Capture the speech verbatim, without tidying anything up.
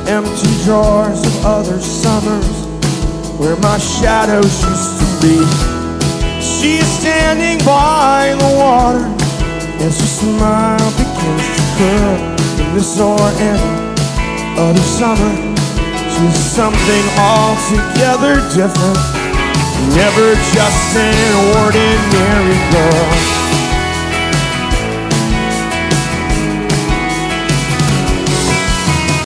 empty drawers of other summers where my shadows used to be. She is standing by the water as her smile begins to curl. In this or any other summer, she's something altogether different, never just an ordinary girl.